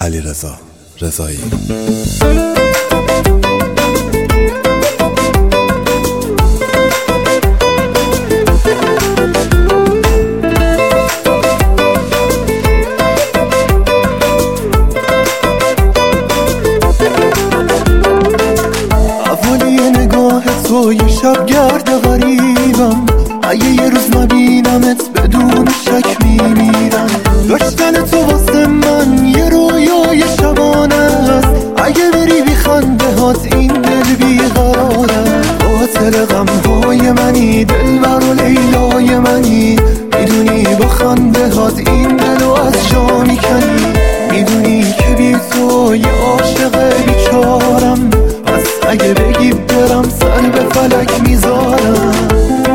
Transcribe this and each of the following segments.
علیرضا رضایی. اولی نگاه تو یه شب گرد غریبم، اگه یه روز نبینمت بدون شک میمیرم. داشتن تو واسه من یه رویای شبانه است، اگه بری بی خنده هات این دل بیقراره. قاتل غمهای منی، دلبر و لیلای منی، میدونی با خنده هات این دلو از جا میکنی. میدونی که بی تو یه عاشق بیچارم، پس اگه بگی برم سر به فلک میذارم.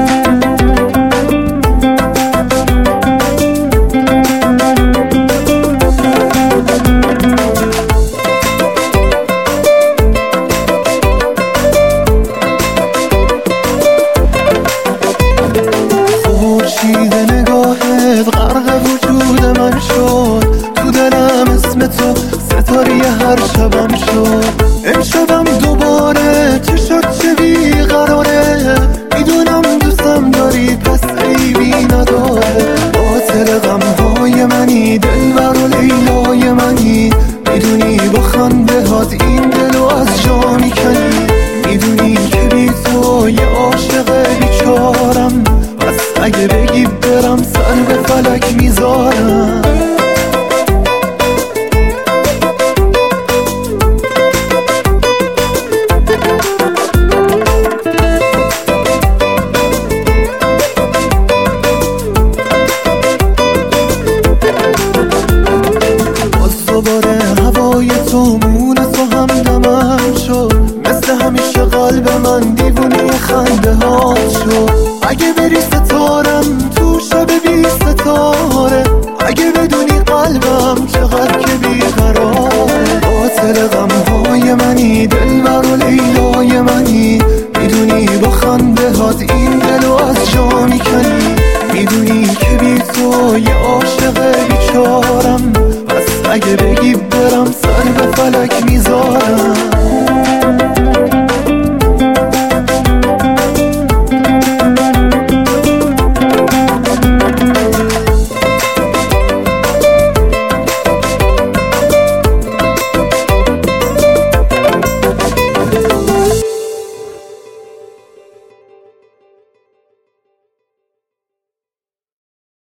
خورشید نگاهت غرق وجود من شد، تو دلم اسم تو ستاره هر شبم شد. امشبم دوباره چه شد چه بیقراره، میدونم دوستم داری پس عیبی نداره. قاتل غمهای منی، دلبر و لیلای منی، میدونی با خنده هات این دلو از جا میکنی. میدونی که بی تو یه عاشق بیچارم، پس اگه بگی برم سر به فلک میذارم. دوباره هوای تو مون تو هم دمم شد، مثل همیشه قلب من دیوونه خنده ها شد. اگه بری ستارم تو شب بی ستاره، اگه بدونی قلبم چقدر که بیقراره. قاتل غمهای منی، دلبر و لیلای منی، میدونی با خنده هات این دلو از جا میکنی. میدونی که بی تو یه عاشق بیچارم، پس اگه بگی برم سر به فلک میذارم.